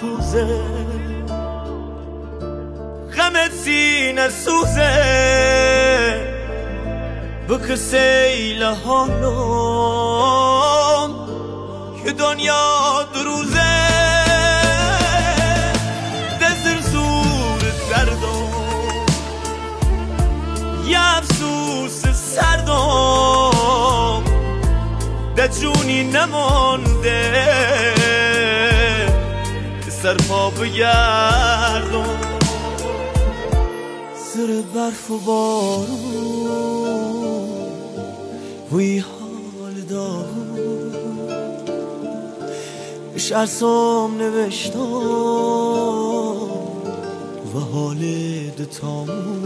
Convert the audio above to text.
کوزه غمت سینه سوزه بکه سیل حالم که دنیا دروزه دزر زور دردم یه افسوس سردم ده جونی نمانده سر پا بگردم زیر برف و بارون وی حال دارم بش عرصام نوشتم و حال دتامون